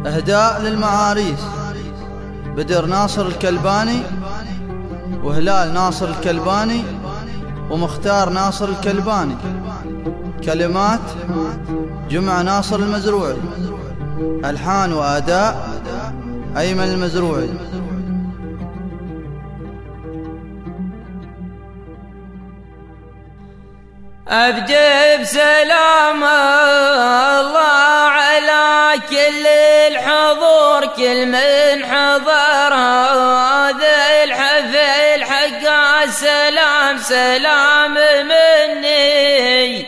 إهداء للمعاريس بدر ناصر الكلباني وهلال ناصر الكلباني ومختار ناصر الكلباني. كلمات جمعة ناصر المزروعي. ألحان وأداء أيمن المزروعي. أبدأ بسلام الله على كل الحضور، كل من حضر هذا الحفل حق السلام سلام مني،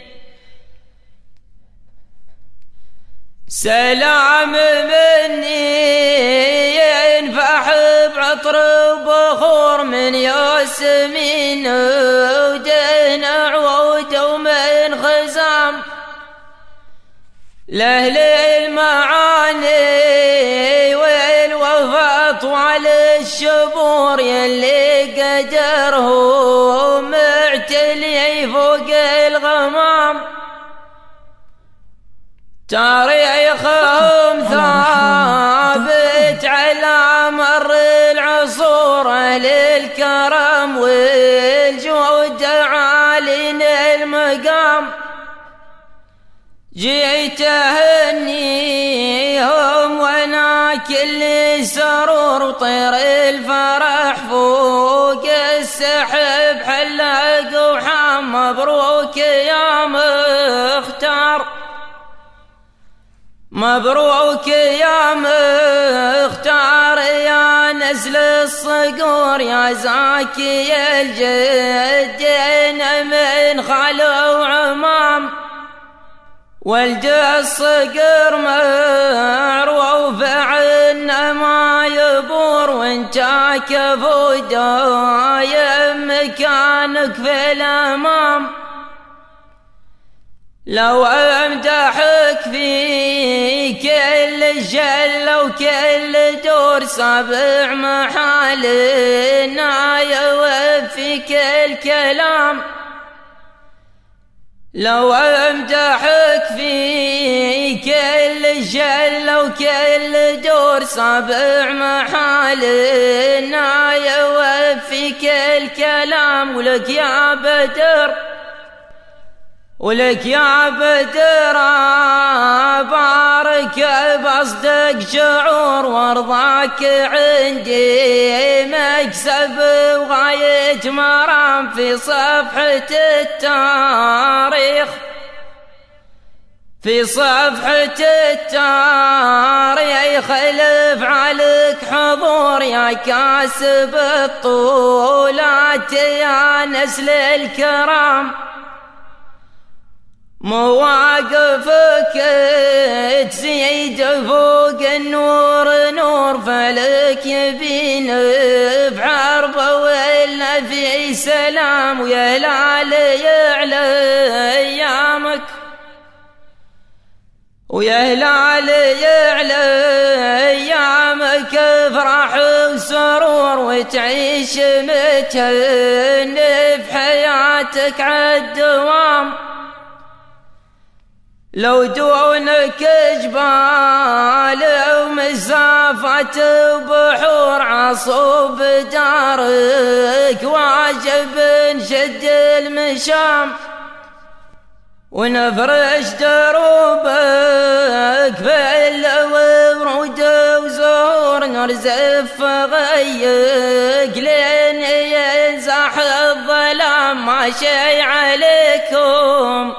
سلام مني ينفح بعطر بخور من ياسمين ودين عود ومن خزام، لأهل المعاني والوفا طوال الشبور يلي قدرهم معتلي فوق الغمام، تاريخهم ثابت على مر العصور، أهل الكرم والجود عالين المقام، جيت أهنيهم وانا كل سرور، وطير الفرح فوق السحب حلق وحام، مبروك يا مختار، مبروك يا مختار يا نسل الصقور، يا زاكي الجدين من خالو وعمام، ولد الصقر معروف عنا ما يبور، وانت كفو دايم مكانك في الامام، لو امدحك في كل جلة وكل دور، سابع محالنا يوفيك الكلام، لو امدحك في كل جلة وكل دور، سابع محالنا يوفيك الكلام، ولك يا بدر ولك يا بدر بارك بصدق شعور، وارضاك عندي مكسب وغاية مرام، في صفحة التاريخ في صفحة التاريخ لفعلك حضور، يا كاسب الطولات يا نسل الكرام، مواقفك تزيد فوق النور نور، فلك يبين بعرب ولا في سلام، ويا هلال يعلى ايامك، ويا هلال يعلى ايامك افرح وسرور، وتعيش متهن بحياتك عالدوام، لو دونك جبال ومسافات وبحور، عصوب دارك واجب نشد المشام، ونفرش دروبك بالورود وزهور، نرزف غيك لين ينزح الظلام، ما شي عليكم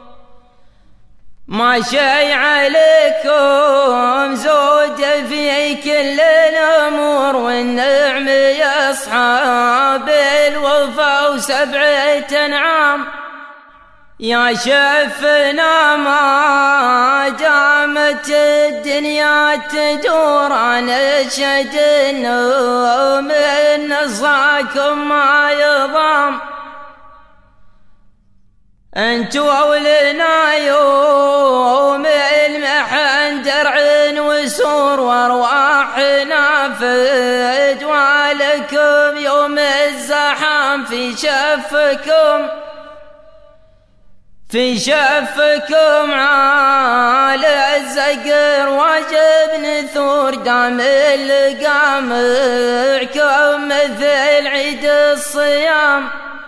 ما شي عليكم زود في كل الأمور، والنعم يا أصحاب الوفا وسبعة أنعام، يا شفنا ما دامت الدنيا تدور، أنا أشهد إنه من نصاكم ما يضام، انتو اولنا يوم المحن درع وسور، وارواحنا فدوى لكم يوم الزحام، في شفكم في شفكم على الزقر واجب نثور دام اللقى معكم مثل عيد الصيام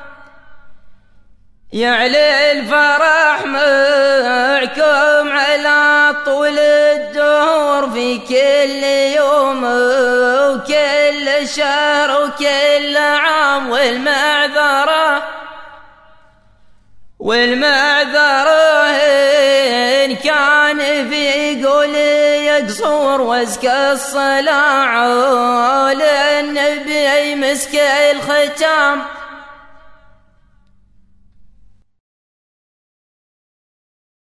يعلي الفرح معكم على طول الدهور في كل يوم وكل شهر وكل عام والمعذرة إن كان في قولي يقصور وازكى الصلاة على النبي مسك الختام